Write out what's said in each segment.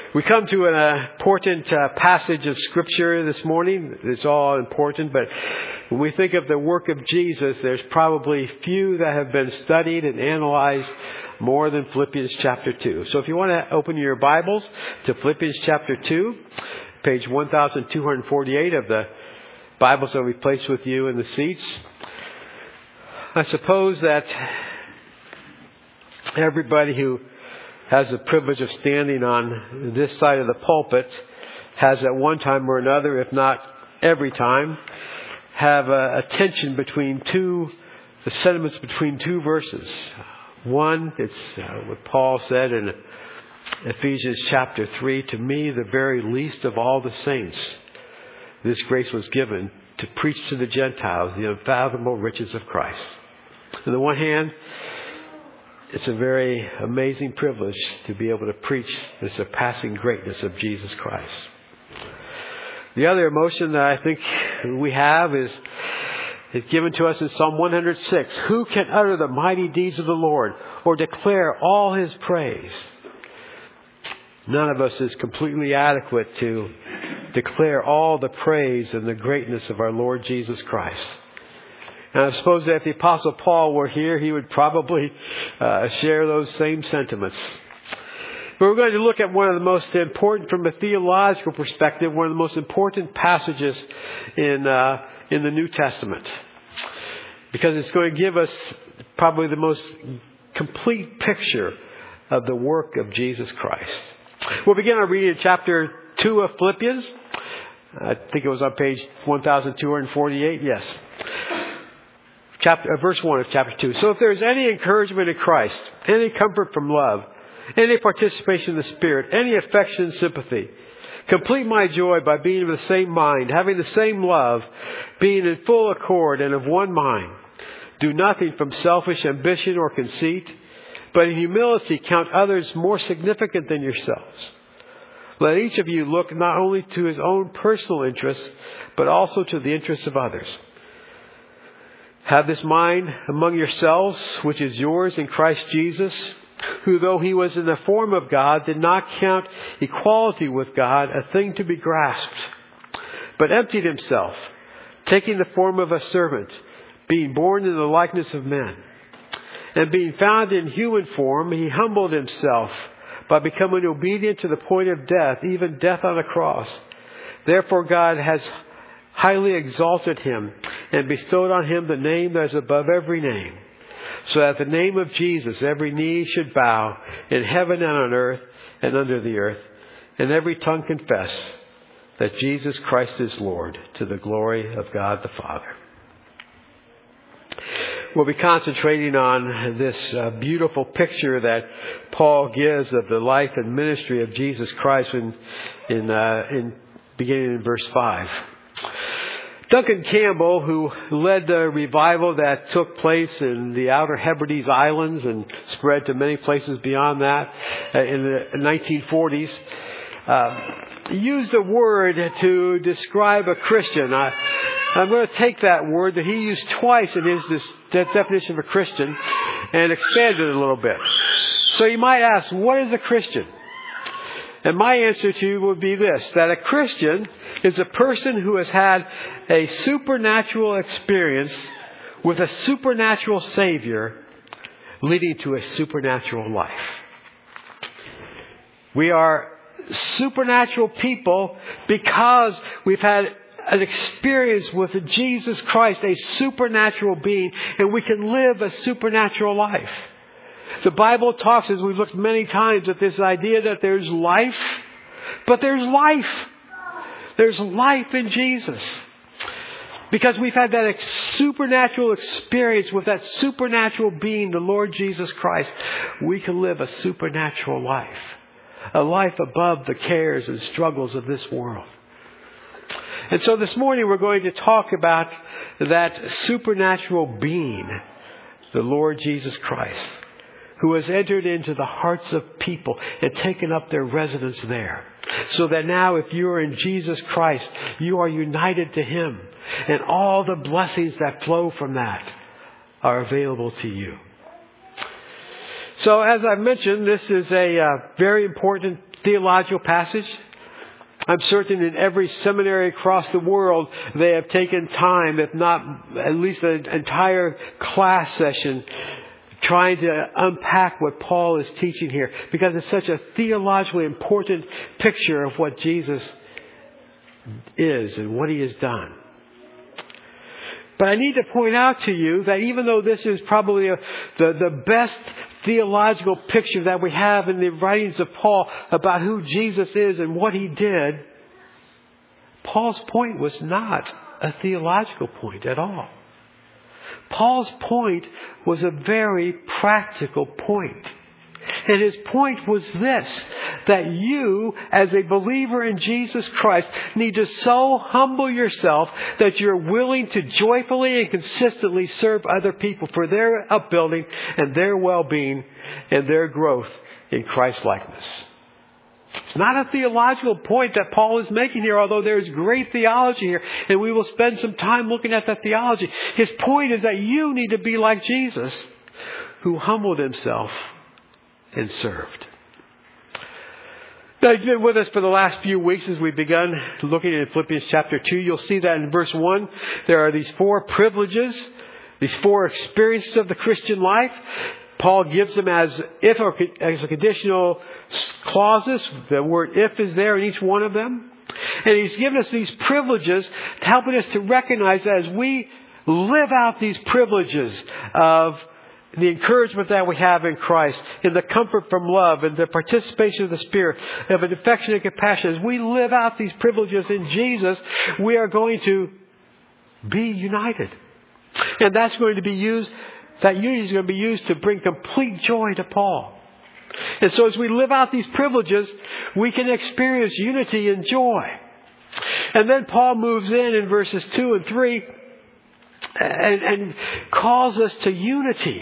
We come to an important passage of Scripture this morning. It's all important, but when we think of the work of Jesus, there's probably few that have been studied and analyzed more than Philippians chapter 2. So if you want to open your Bibles to Philippians chapter 2, page 1248 of the Bibles that we placed with you in the seats. I suppose that everybody who has the privilege of standing on this side of the pulpit has at one time or another, if not every time, have a tension between the sentiments between two verses. One, it's what Paul said in Ephesians chapter 3, to me, the very least of all the saints, this grace was given to preach to the Gentiles the unfathomable riches of Christ. On the one hand, it's a very amazing privilege to be able to preach the surpassing greatness of Jesus Christ. The other emotion that I think we have is it's given to us in Psalm 106. Who can utter the mighty deeds of the Lord or declare all His praise? None of us is completely adequate to declare all the praise and the greatness of our Lord Jesus Christ. And I suppose that if the Apostle Paul were here, he would probably share those same sentiments. But we're going to look at one of the most important, from a theological perspective, one of the most important passages in the New Testament. Because it's going to give us probably the most complete picture of the work of Jesus Christ. We'll begin our reading in chapter 2 of Philippians. I think it was on page 1248. Yes. Verse 1 of chapter 2. So if there is any encouragement in Christ, any comfort from love, any participation in the Spirit, any affection and sympathy, complete my joy by being of the same mind, having the same love, being in full accord and of one mind. Do nothing from selfish ambition or conceit, but in humility count others more significant than yourselves. Let each of you look not only to his own personal interests, but also to the interests of others. Have this mind among yourselves, which is yours in Christ Jesus, who though He was in the form of God, did not count equality with God a thing to be grasped, but emptied Himself, taking the form of a servant, being born in the likeness of men. And being found in human form, He humbled Himself by becoming obedient to the point of death, even death on a cross. Therefore God has highly exalted Him and bestowed on Him the name that is above every name, so that at the name of Jesus every knee should bow in heaven and on earth and under the earth, and every tongue confess that Jesus Christ is Lord, to the glory of God the Father. We'll be concentrating on this beautiful picture that Paul gives of the life and ministry of Jesus Christ in beginning in verse 5. Duncan Campbell, who led the revival that took place in the Outer Hebrides Islands and spread to many places beyond that in the 1940s, used a word to describe a Christian. I'm going to take that word that he used twice in his definition of a Christian and expand it a little bit. So you might ask, what is a Christian? And my answer to you would be this, that a Christian is a person who has had a supernatural experience with a supernatural Savior leading to a supernatural life. We are supernatural people because we've had an experience with Jesus Christ, a supernatural being, and we can live a supernatural life. The Bible talks, as we've looked many times, at this idea that there's life, but there's life. There's life in Jesus. Because we've had that supernatural experience with that supernatural being, the Lord Jesus Christ, we can live a supernatural life. A life above the cares and struggles of this world. And so this morning we're going to talk about that supernatural being, the Lord Jesus Christ, who has entered into the hearts of people and taken up their residence there. So that now if you are in Jesus Christ, you are united to Him. And all the blessings that flow from that are available to you. So as I've mentioned, this is a very important theological passage. I'm certain in every seminary across the world they have taken time, if not at least an entire class session, trying to unpack what Paul is teaching here, because it's such a theologically important picture of what Jesus is and what He has done. But I need to point out to you that even though this is probably the best theological picture that we have in the writings of Paul about who Jesus is and what He did, Paul's point was not a theological point at all. Paul's point was a very practical point. And his point was this, that you, as a believer in Jesus Christ, need to so humble yourself that you're willing to joyfully and consistently serve other people for their upbuilding and their well-being and their growth in Christ-likeness. It's not a theological point that Paul is making here, although there's great theology here, and we will spend some time looking at that theology. His point is that you need to be like Jesus, who humbled Himself and served. Now, you've been with us for the last few weeks as we've begun looking at Philippians chapter 2. You'll see that in verse 1, there are these 4 privileges, these 4 experiences of the Christian life. Paul gives them as a conditional clauses. The word if is there in each one of them. And he's given us these privileges, helping us to recognize that as we live out these privileges of the encouragement that we have in Christ, in the comfort from love, and the participation of the Spirit, of an affection and compassion. As we live out these privileges in Jesus, we are going to be united. And that's going to be used, that unity is going to be used to bring complete joy to Paul. And so as we live out these privileges, we can experience unity and joy. And then Paul moves in verses 2 and 3 and calls us to unity.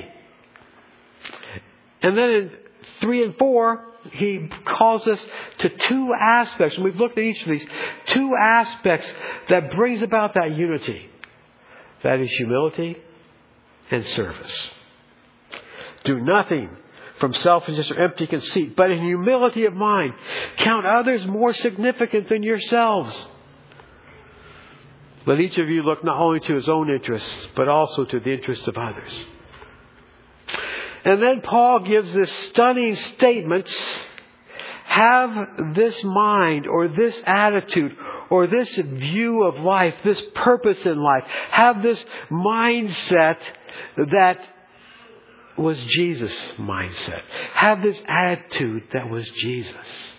And then in 3 and 4, he calls us to 2 aspects. And we've looked at each of these 2 aspects that brings about that unity. That is humility and service. Do nothing from selfishness or empty conceit, but in humility of mind, count others more significant than yourselves. Let each of you look not only to his own interests, but also to the interests of others. And then Paul gives this stunning statement, have this mind or this attitude or this view of life, this purpose in life. Have this mindset that was Jesus' mindset. Have this attitude that was Jesus.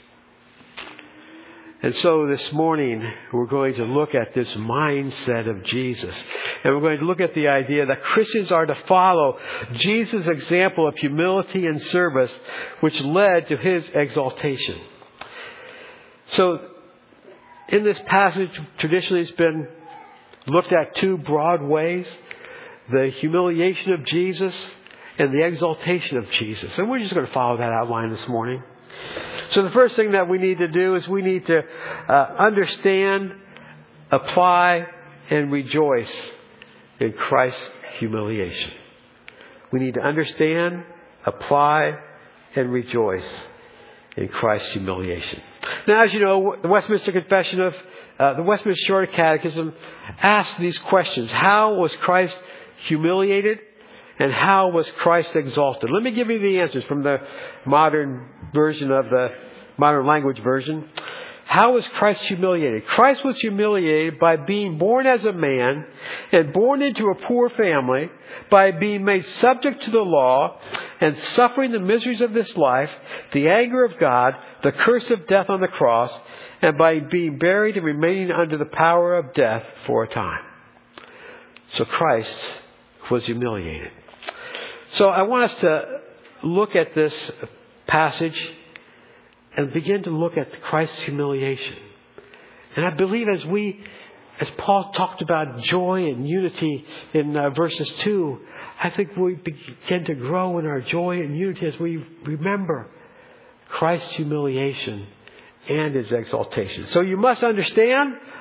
And so this morning we're going to look at this mindset of Jesus. And we're going to look at the idea that Christians are to follow Jesus' example of humility and service, which led to His exaltation. So in this passage, traditionally it's been looked at 2 broad ways. The humiliation of Jesus and the exaltation of Jesus. And we're just going to follow that outline this morning. So the first thing that we need to do is we need to understand, apply, and rejoice in Christ's humiliation. We need to understand, apply, and rejoice in Christ's humiliation. Now, as you know, the Westminster Confession of the Westminster Shorter Catechism asks these questions. How was Christ humiliated? And how was Christ exalted? Let me give you the answers from the modern version of the modern language version. How was Christ humiliated? Christ was humiliated by being born as a man and born into a poor family, by being made subject to the law and suffering the miseries of this life, the anger of God, the curse of death on the cross, and by being buried and remaining under the power of death for a time. So Christ was humiliated. So I want us to look at this passage and begin to look at Christ's humiliation. And I believe as Paul talked about joy and unity in verses 2, I think we begin to grow in our joy and unity as we remember Christ's humiliation and His exaltation. So you must understand,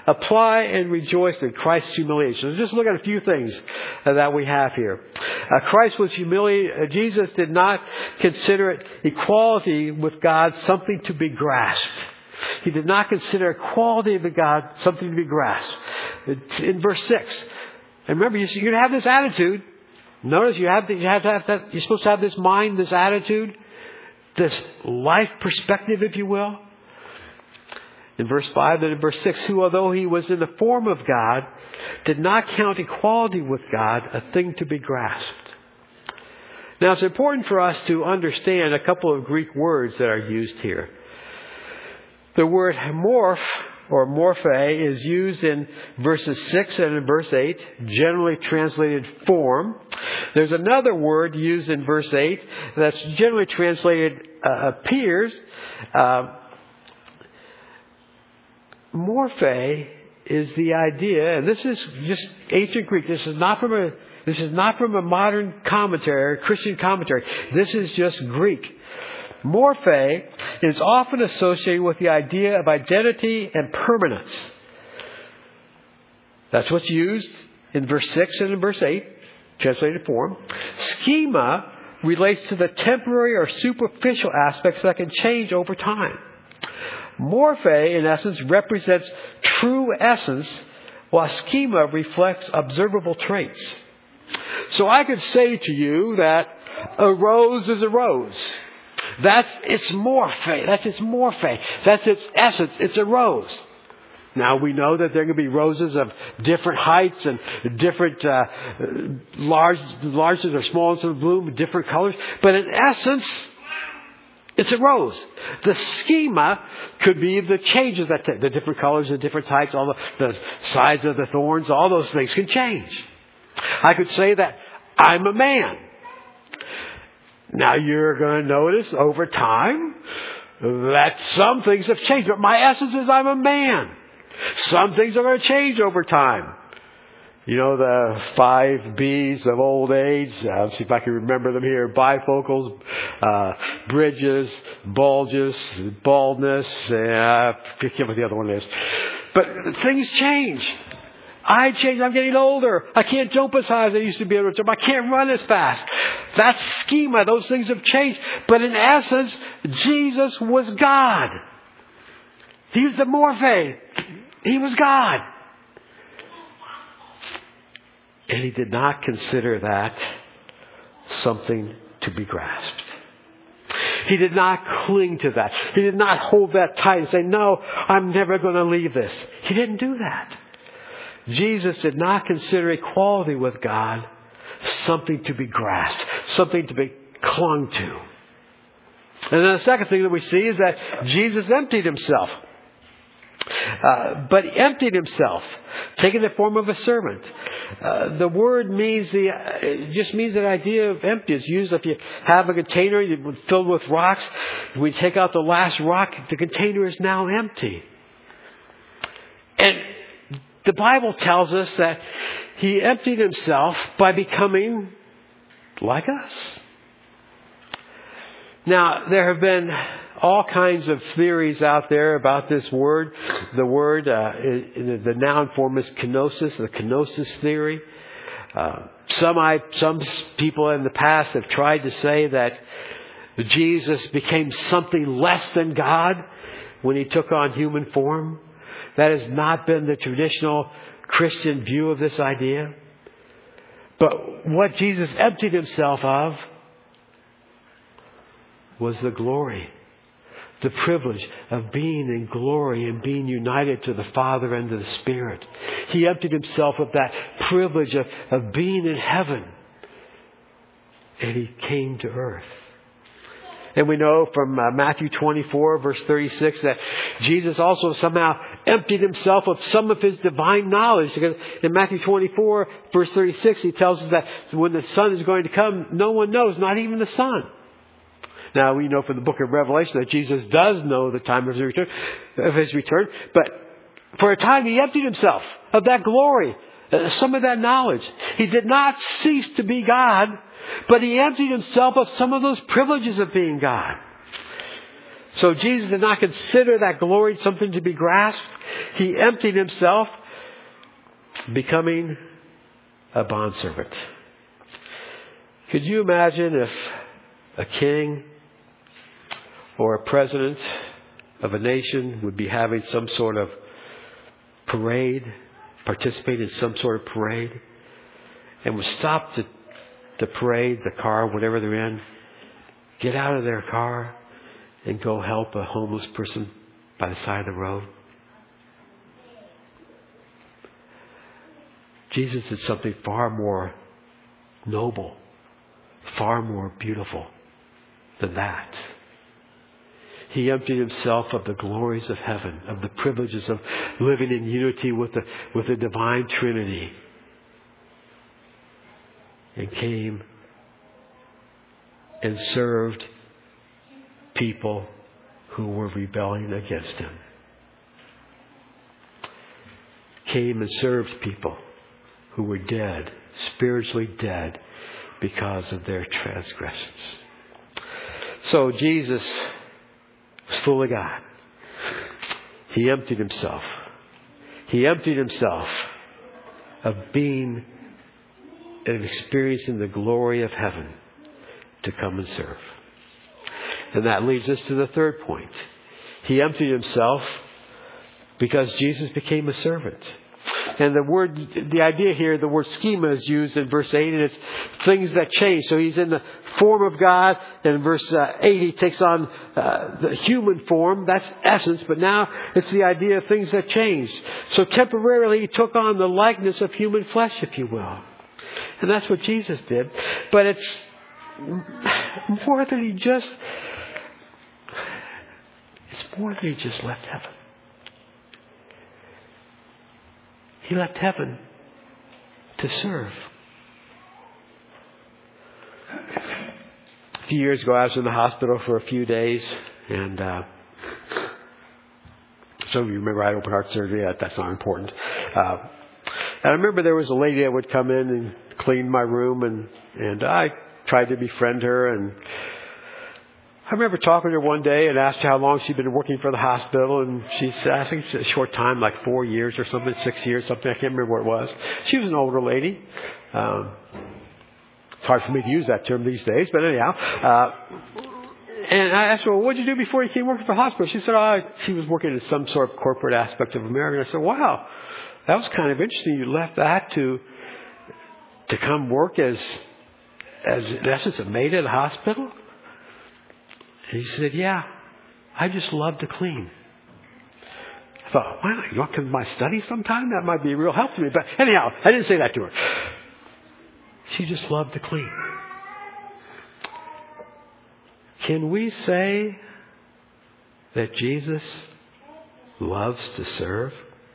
apply and rejoice in Christ's humiliation. So just look at a few things that we have here. Christ was humiliated. Jesus did not consider equality with God something to be grasped. He did not consider equality with God something to be grasped. In verse 6, and remember, you're going to have this attitude. Notice you have to have that. You're supposed to have this mind, this attitude, this life perspective, if you will. In verse 5 and in verse 6, who, although he was in the form of God, did not count equality with God a thing to be grasped. Now, it's important for us to understand a couple of Greek words that are used here. The word morph, or morphe, is used in verses 6 and in verse 8, generally translated form. There's another word used in verse 8 that's generally translated appears. Morphe is the idea, and this is just ancient Greek. This is not from a modern commentary, Christian commentary. This is just Greek. Morphe is often associated with the idea of identity and permanence. That's what's used in verse 6 and in verse 8, translated form. Schema relates to the temporary or superficial aspects that can change over time. Morphe, in essence, represents true essence, while schema reflects observable traits. So I could say to you that a rose is a rose. That's its morphe. That's its morphe. That's its essence. It's a rose. Now, we know that there are going to be roses of different heights and different largeness or smallness of bloom, different colors. But in essence, it's a rose. The schema could be the changes, the different colors, the different types, all the size of the thorns, all those things can change. I could say that I'm a man. Now you're going to notice over time that some things have changed. But my essence is I'm a man. Some things are going to change over time. You know, the 5 B's of old age. I'll see if I can remember them here. Bifocals, bridges, bulges, baldness. I forget what the other one is. But things change. I change. I'm getting older. I can't jump as high as I used to be able to jump. I can't run as fast. That's schema. Those things have changed. But in essence, Jesus was God. He was the morphe. He was God. And he did not consider that something to be grasped. He did not cling to that. He did not hold that tight and say, no, I'm never going to leave this. He didn't do that. Jesus did not consider equality with God something to be grasped, something to be clung to. And then the second thing that we see is that Jesus emptied himself. But he emptied himself, taking the form of a servant. The word means just means that idea of empty. It's used if you have a container filled with rocks. We take out the last rock, the container is now empty. And the Bible tells us that he emptied himself by becoming like us. Now, there have been all kinds of theories out there about this word. The word, the noun form is kenosis, the kenosis theory. Some people in the past have tried to say that Jesus became something less than God when he took on human form. That has not been the traditional Christian view of this idea. But what Jesus emptied himself of was the glory, the privilege of being in glory and being united to the Father and to the Spirit. He emptied himself of that privilege of being in heaven. And he came to earth. And we know from Matthew 24, verse 36, that Jesus also somehow emptied himself of some of his divine knowledge. Because in Matthew 24, verse 36, he tells us that when the Son is going to come, no one knows, not even the Son. Now, we know from the book of Revelation that Jesus does know the time of his return. But for a time, he emptied himself of that glory, some of that knowledge. He did not cease to be God, but he emptied himself of some of those privileges of being God. So Jesus did not consider that glory something to be grasped. He emptied himself, becoming a bondservant. Could you imagine if a king or a president of a nation would be having some sort of parade, participate in some sort of parade, and would stop the parade, the car, whatever they're in, get out of their car and go help a homeless person by the side of the road? Jesus did something far more noble, far more beautiful than that. He emptied himself of the glories of heaven, of the privileges of living in unity with the divine Trinity, and came and served people who were rebelling against him. Came and served people who were dead, spiritually dead, because of their transgressions. So Jesus was fully God. He emptied himself. He emptied himself of being and experiencing the glory of heaven to come and serve. And that leads us to the third point. He emptied himself because Jesus became a servant. And the idea here, the word schema is used in verse 8, and it's things that change. So he's in the form of God, and in verse 8 he takes on the human form. That's essence, but now it's the idea of things that change. So temporarily he took on the likeness of human flesh, if you will. And that's what Jesus did. But it's more than he just... It's more than he just left heaven. He left heaven to serve. A few years ago, I was in the hospital for a few days, and some of you remember I had open heart surgery. That's not important. And I remember there was a lady that would come in and clean my room, and I tried to befriend her, and I remember talking to her one day and asked her how long she'd been working for the hospital, and she said, I think it's a short time, like 4 years or something, 6 years, something. I can't remember what it was. She was an older lady. It's hard for me to use that term these days, but anyhow. And I asked her, well, what did you do before you came working for the hospital? She said, she was working in some sort of corporate aspect of America. And I said, wow, that was kind of interesting. You left that to come work as in essence, a maid at a hospital? And he said, yeah, I just love to clean. I thought, wow, you want to come to my study sometime? That might be a real help to me. But anyhow, I didn't say that to her. She just loved to clean. Can we say that Jesus loves to serve?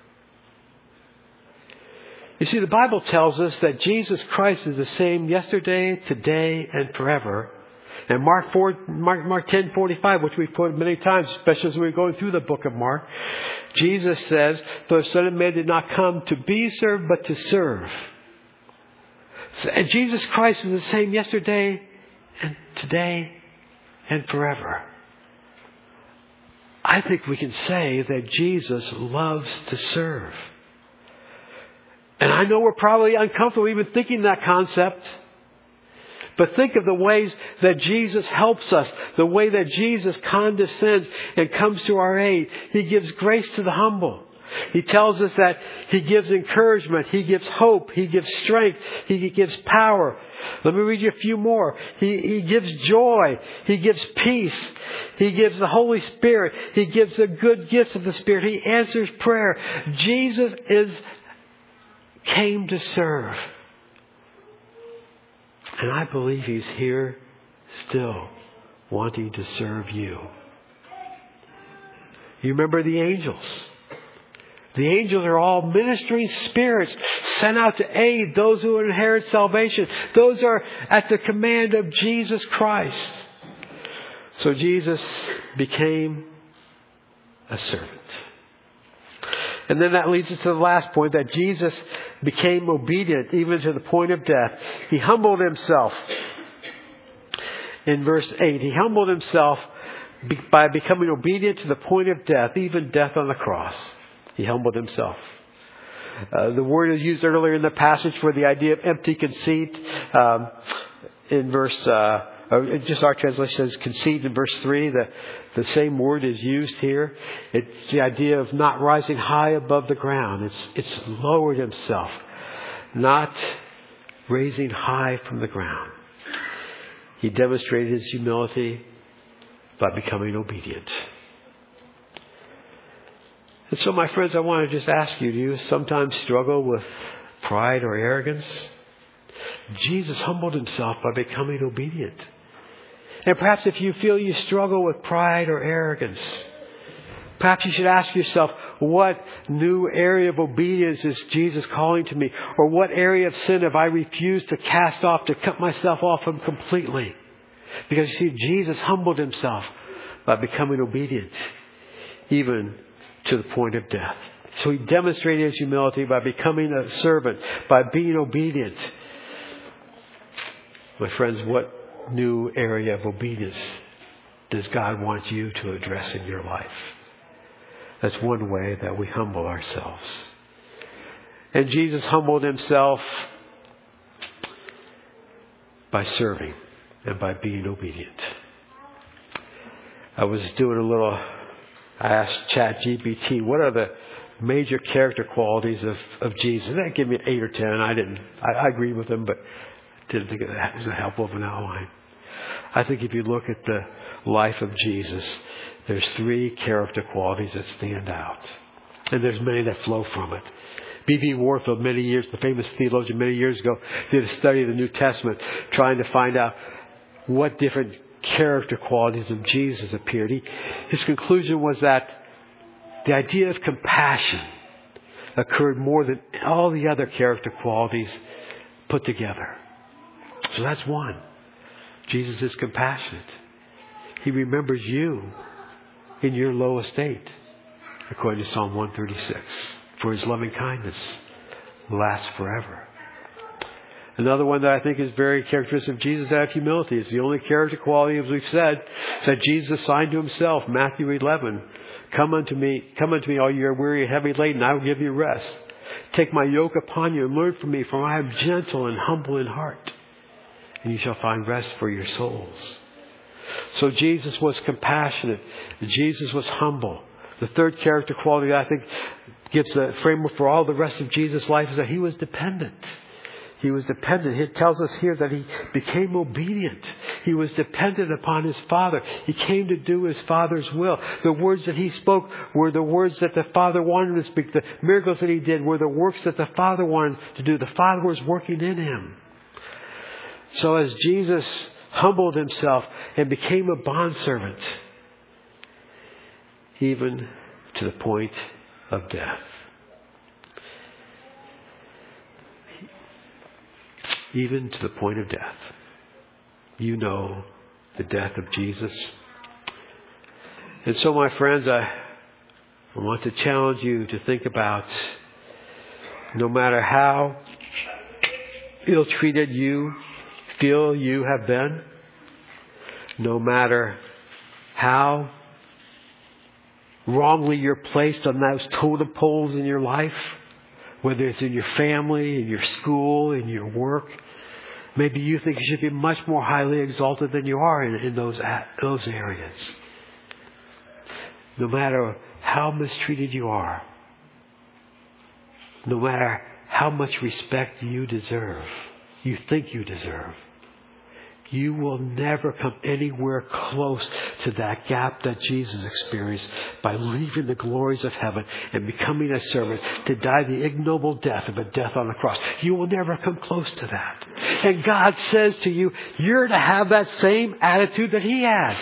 You see, the Bible tells us that Jesus Christ is the same yesterday, today, and forever. And Mark 10:45, which we've quoted many times, especially as we're going through the book of Mark, Jesus says, "For the Son of Man did not come to be served, but to serve." And Jesus Christ is the same yesterday, and today, and forever. I think we can say that Jesus loves to serve. And I know we're probably uncomfortable even thinking that concept. But think of the ways that Jesus helps us, the way that Jesus condescends and comes to our aid. He gives grace to the humble. He tells us that He gives encouragement, He gives hope, He gives strength, He gives power. Let me read you a few more. He gives joy, He gives peace, He gives the Holy Spirit, He gives the good gifts of the Spirit, He answers prayer. Jesus came to serve. And I believe He's here still wanting to serve you. You remember the angels. The angels are all ministering spirits sent out to aid those who inherit salvation. Those are at the command of Jesus Christ. So Jesus became a servant. And then that leads us to the last point, that Jesus became obedient even to the point of death. He humbled Himself. In verse 8, He humbled Himself by becoming obedient to the point of death, even death on the cross. He humbled himself. The word is used earlier in the passage for the idea of empty conceit. In verse, just our translation says conceit in verse 3. The same word is used here. It's the idea of not rising high above the ground. It's lowered himself, not raising high from the ground. He demonstrated his humility by becoming obedient. And so, my friends, I want to just ask you, do you sometimes struggle with pride or arrogance? Jesus humbled himself by becoming obedient. And perhaps if you feel you struggle with pride or arrogance, perhaps you should ask yourself, what new area of obedience is Jesus calling to me? Or what area of sin have I refused to cast off, to cut myself off from completely? Because you see, Jesus humbled himself by becoming obedient, even to the point of death. So he demonstrated his humility by becoming a servant, by being obedient. My friends, what new area of obedience does God want you to address in your life? That's one way that we humble ourselves. And Jesus humbled himself by serving and by being obedient. I asked ChatGPT, what are the major character qualities of Jesus? And that gave me 8 or 10. I agreed with them, but didn't think that was a helpful of an outline. I think if you look at the life of Jesus, there's 3 character qualities that stand out. And there's many that flow from it. B.B. Warfield, the famous theologian many years ago, did a study of the New Testament trying to find out what different character qualities of Jesus appeared. His conclusion was that the idea of compassion occurred more than all the other character qualities put together. So that's one. Jesus is compassionate. He remembers you in your low estate, according to Psalm 136. For his loving kindness lasts forever. Another one that I think is very characteristic of Jesus is that of humility. It's the only character quality, as we've said, that Jesus assigned to himself. Matthew 11. Come unto me, all you are weary and heavy laden, I will give you rest. Take my yoke upon you and learn from me, for I am gentle and humble in heart, and you shall find rest for your souls. So Jesus was compassionate. Jesus was humble. The third character quality that I think gives the framework for all the rest of Jesus' life is that he was dependent. He was dependent. It tells us here that he became obedient. He was dependent upon his Father. He came to do his Father's will. The words that he spoke were the words that the Father wanted to speak. The miracles that he did were the works that the Father wanted to do. The Father was working in him. So as Jesus humbled himself and became a bondservant, even to the point of death. Even to the point of death. You know the death of Jesus. And so, my friends, I want to challenge you to think about, no matter how ill-treated you feel you have been, no matter how wrongly you're placed on those totem poles in your life, whether it's in your family, in your school, in your work, maybe you think you should be much more highly exalted than you are in those areas. No matter how mistreated you are, no matter how much respect you think you deserve, you will never come anywhere close to that gap that Jesus experienced by leaving the glories of heaven and becoming a servant to die the ignoble death of a death on the cross. You will never come close to that. And God says to you, you're to have that same attitude that he had.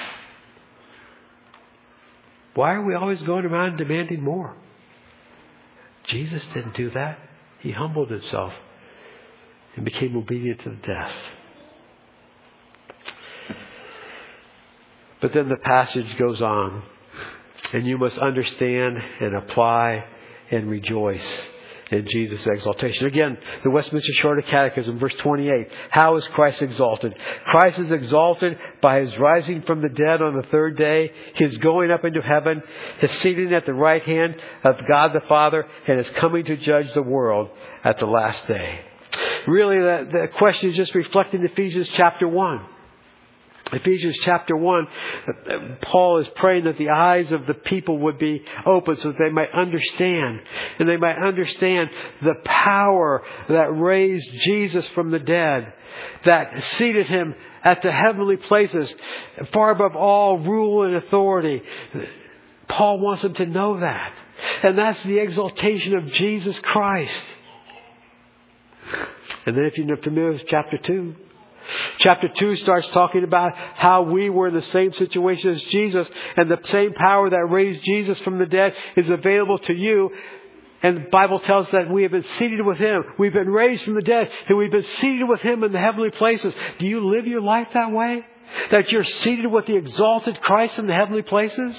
Why are we always going around demanding more? Jesus didn't do that. He humbled himself and became obedient to the death. But then the passage goes on, and you must understand and apply and rejoice in Jesus' exaltation. Again, the Westminster Shorter Catechism, verse 28. How is Christ exalted? Christ is exalted by His rising from the dead on the third day, His going up into heaven, His seating at the right hand of God the Father, and His coming to judge the world at the last day. Really, the question is just reflecting Ephesians chapter 1. Ephesians chapter 1, Paul is praying that the eyes of the people would be open so that they might understand. And they might understand the power that raised Jesus from the dead, that seated Him at the heavenly places, far above all rule and authority. Paul wants them to know that. And that's the exaltation of Jesus Christ. And then if you're familiar with chapter 2, chapter 2 starts talking about how we were in the same situation as Jesus, and the same power that raised Jesus from the dead is available to you. And the Bible tells us that we have been seated with Him. We've been raised from the dead, and we've been seated with Him in the heavenly places. Do you live your life that way? That you're seated with the exalted Christ in the heavenly places?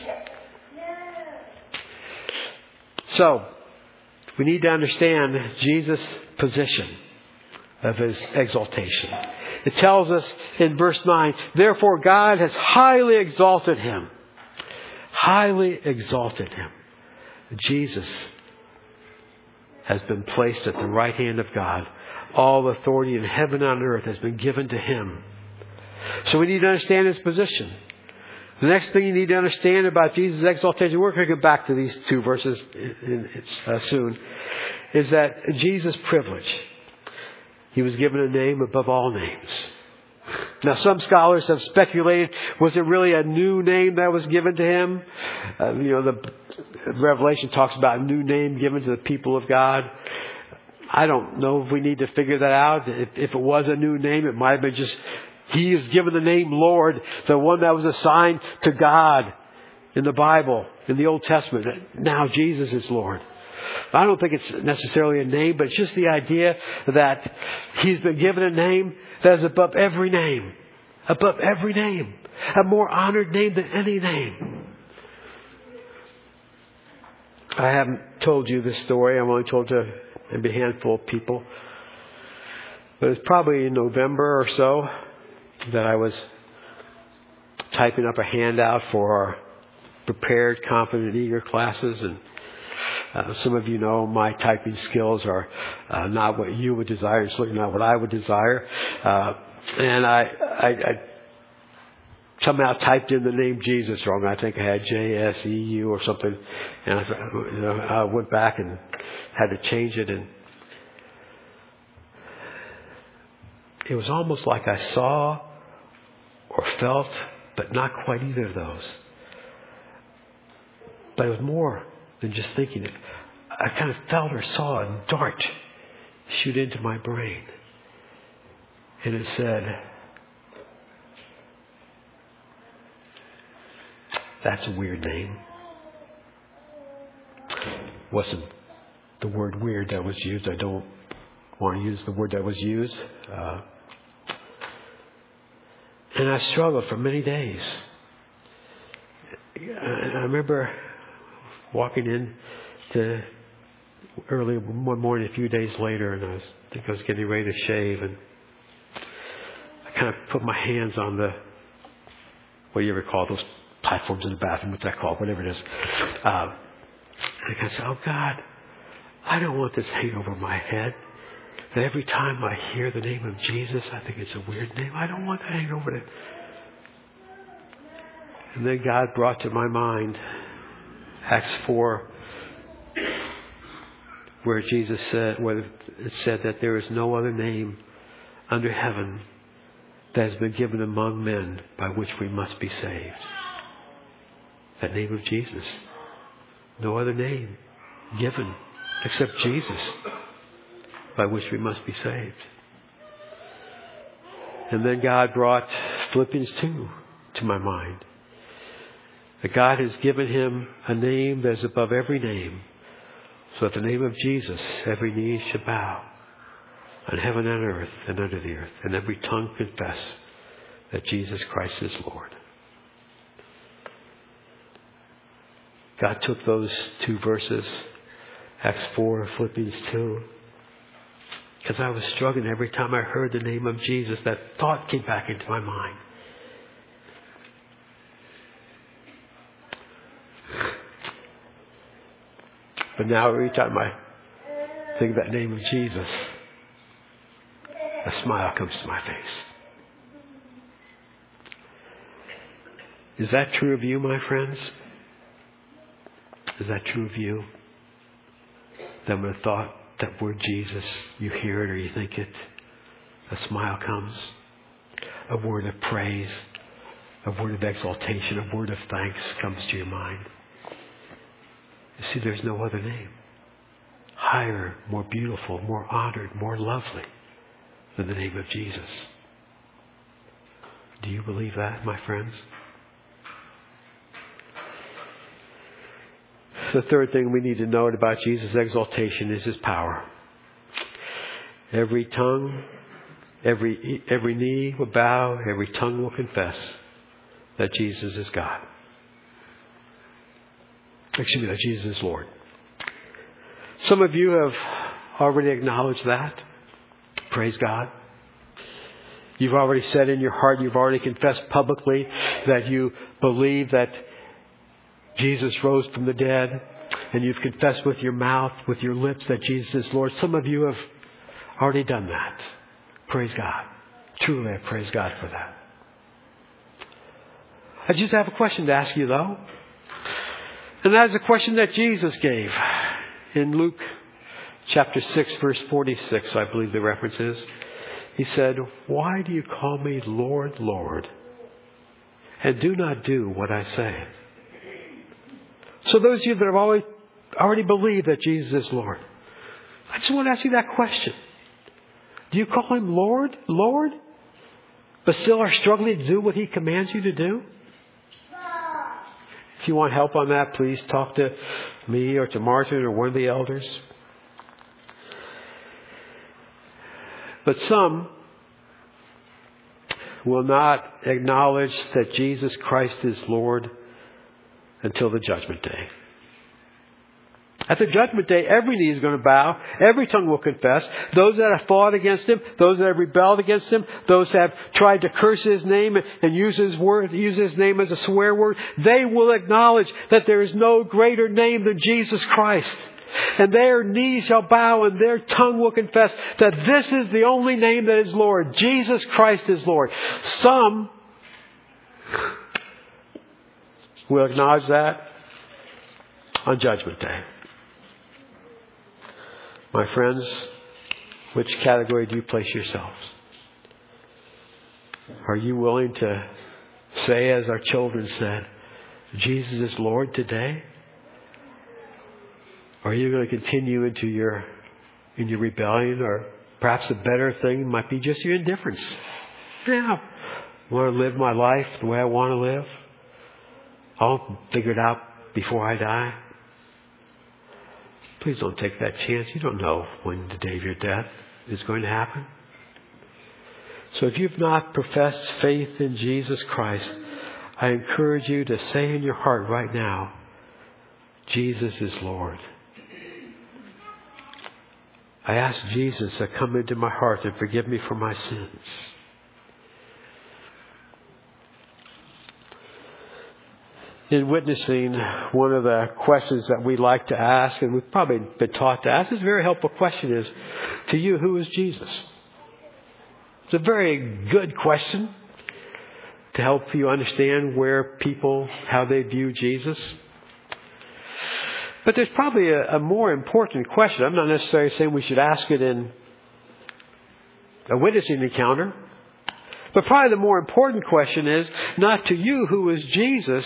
So, we need to understand Jesus' position of His exaltation. It tells us in verse 9, therefore God has highly exalted Him. Highly exalted Him. Jesus has been placed at the right hand of God. All authority in heaven and on earth has been given to Him. So we need to understand His position. The next thing you need to understand about Jesus' exaltation, we're going to get back to these two verses soon, is that Jesus' privilege. He was given a name above all names. Now, some scholars have speculated, was it really a new name that was given to Him? The Revelation talks about a new name given to the people of God. I don't know if we need to figure that out. If it was a new name, it might have been just, He is given the name Lord, the one that was assigned to God in the Bible, in the Old Testament. Now Jesus is Lord. I don't think it's necessarily a name, but it's just the idea that He's been given a name that is above every name. Above every name. A more honored name than any name. I haven't told you this story. I've only told to maybe a handful of people. But it's probably in November or so that I was typing up a handout for our Prepared, Confident, Eager classes, and some of you know my typing skills are not what you would desire. It's certainly not what I would desire. And I somehow typed in the name Jesus wrong. I think I had JSEU or something. And I went back and had to change it. And it was almost like I saw or felt, but not quite either of those. But it was more than just thinking it. I kind of felt or saw a dart shoot into my brain. And it said, that's a weird name. Wasn't the word weird that was used. I don't want to use the word that was used. And I struggled for many days. I remember walking in to early one morning a few days later, and I think I was getting ready to shave, and I kind of put my hands on the, what do you ever call those platforms in the bathroom, what's that called, whatever it is. And I said, oh God, I don't want this hanging over my head. That every time I hear the name of Jesus, I think it's a weird name. I don't want that hanging over it. And then God brought to my mind Acts 4, where Jesus said, where it said that there is no other name under heaven that has been given among men by which we must be saved. That name of Jesus. No other name given except Jesus by which we must be saved. And then God brought Philippians 2 to my mind. That God has given Him a name that is above every name. So at the name of Jesus, every knee should bow on heaven and earth and under the earth, and every tongue confess that Jesus Christ is Lord. God took those two verses Acts 4, Philippians 2. Because I was struggling every time I heard the name of Jesus, that thought came back into my mind. But now every time I think of that name of Jesus, a smile comes to my face. Is that true of you, my friends? Is that true of you? That when a thought, that word Jesus, you hear it or you think it, a smile comes. A word of praise, a word of exaltation, a word of thanks comes to your mind. You see, there's no other name higher, more beautiful, more honored, more lovely than the name of Jesus. Do you believe that, my friends? The third thing we need to note about Jesus' exaltation is His power. Every tongue, every knee will bow, every tongue will confess that Jesus is God. Excuse me, that Jesus is Lord. Some of you have already acknowledged that. Praise God. You've already said in your heart, you've already confessed publicly that you believe that Jesus rose from the dead, and you've confessed with your mouth, with your lips, that Jesus is Lord. Some of you have already done that. Praise God. Truly, I praise God for that. I just have a question to ask you, though. And that is a question that Jesus gave in Luke chapter 6, verse 46, I believe the reference is. He said, "Why do you call me Lord, Lord, and do not do what I say?" So those of you that have already believed that Jesus is Lord, I just want to ask you that question. Do you call Him Lord, Lord, but still are struggling to do what He commands you to do? If you want help on that, please talk to me or to Martin or one of the elders. But some will not acknowledge that Jesus Christ is Lord until the judgment day. At the judgment day, every knee is going to bow. Every tongue will confess. Those that have fought against Him, those that have rebelled against Him, those that have tried to curse His name and use His name as a swear word, they will acknowledge that there is no greater name than Jesus Christ. And their knees shall bow and their tongue will confess that this is the only name that is Lord. Jesus Christ is Lord. Some will acknowledge that on Judgment Day. My friends, which category do you place yourselves? Are you willing to say, as our children said, Jesus is Lord today? Or are you going to continue in your rebellion? Or perhaps a better thing might be just your indifference. Yeah, I want to live my life the way I want to live. I'll figure it out before I die. Please don't take that chance. You don't know when the day of your death is going to happen. So if you've not professed faith in Jesus Christ, I encourage you to say in your heart right now, Jesus is Lord. I ask Jesus to come into my heart and forgive me for my sins. In witnessing, one of the questions that we like to ask, and we've probably been taught to ask, this very helpful question is, to you, who is Jesus? It's a very good question to help you understand where people, how they view Jesus. But there's probably a more important question. I'm not necessarily saying we should ask it in a witnessing encounter. But probably the more important question is, not to you, who is Jesus,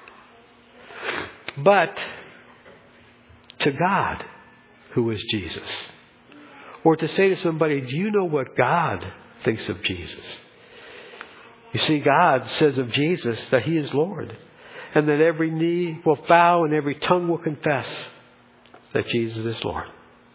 but to God, who is Jesus. Or to say to somebody, do you know what God thinks of Jesus? You see, God says of Jesus that He is Lord. And that every knee will bow and every tongue will confess that Jesus is Lord.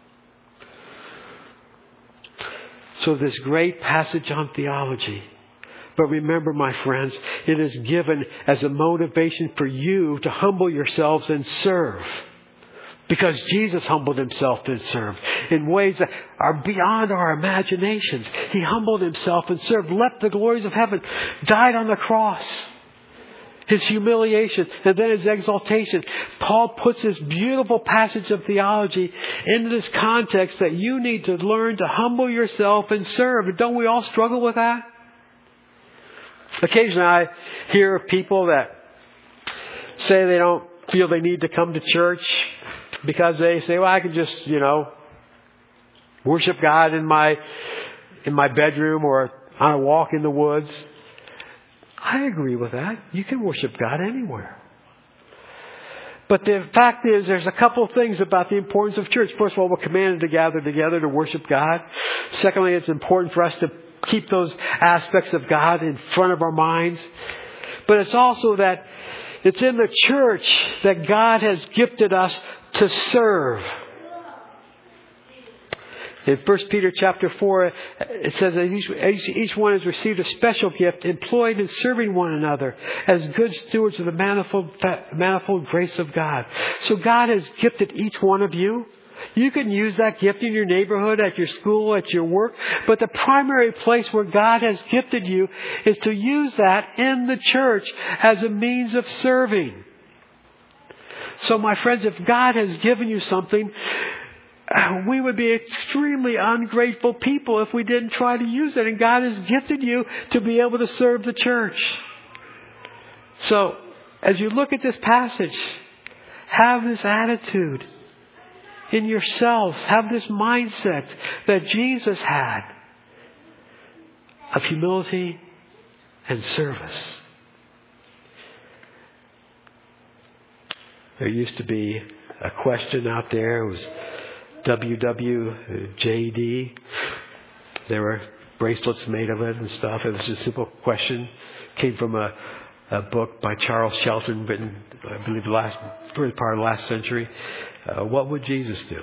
So this great passage on theology. But remember, my friends, it is given as a motivation for you to humble yourselves and serve. Because Jesus humbled himself and served in ways that are beyond our imaginations. He humbled himself and served, left the glories of heaven, died on the cross. His humiliation and then his exaltation. Paul puts this beautiful passage of theology into this context that you need to learn to humble yourself and serve. And don't we all struggle with that? Occasionally I hear of people that say they don't feel they need to come to church because they say, well, I can just, worship God in my bedroom or on a walk in the woods. I agree with that. You can worship God anywhere. But the fact is, there's a couple of things about the importance of church. First of all, we're commanded to gather together to worship God. Secondly, it's important for us to keep those aspects of God in front of our minds. But it's also that it's in the church that God has gifted us to serve. In 1 Peter chapter 4, it says that each one has received a special gift, employed in serving one another as good stewards of the manifold grace of God. So God has gifted each one of you. You can use that gift in your neighborhood, at your school, at your work. But the primary place where God has gifted you is to use that in the church as a means of serving. So my friends, if God has given you something, we would be extremely ungrateful people if we didn't try to use it. And God has gifted you to be able to serve the church. So, as you look at this passage, have this attitude in yourselves. Have this mindset that Jesus had of humility and service. There used to be a question out there. It was WWJD. There were bracelets made of it and stuff. It was just a simple question. Came from a book by Charles Shelton, written, I believe, early part of the last century. What would Jesus do?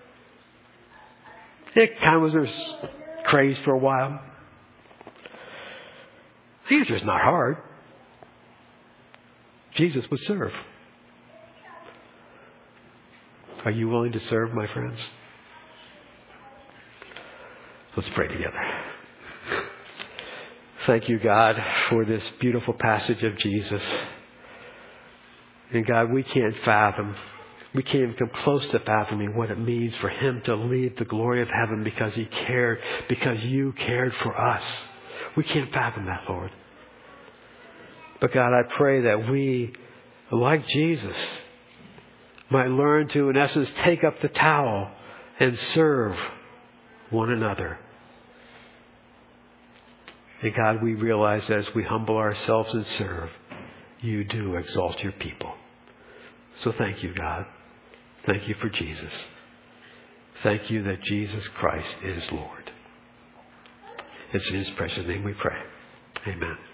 It kind of was a craze for a while. The answer is not hard. Jesus would serve. Are you willing to serve, my friends? Let's pray together. Thank you, God, for this beautiful passage of Jesus. And God, we can't fathom. We can't even come close to fathoming what it means for Him to leave the glory of heaven because He cared, because you cared for us. We can't fathom that, Lord. But God, I pray that we, like Jesus, might learn to, in essence, take up the towel and serve one another. And God, we realize as we humble ourselves and serve, you do exalt your people. So thank you, God. Thank you for Jesus. Thank you that Jesus Christ is Lord. It's in His precious name we pray. Amen.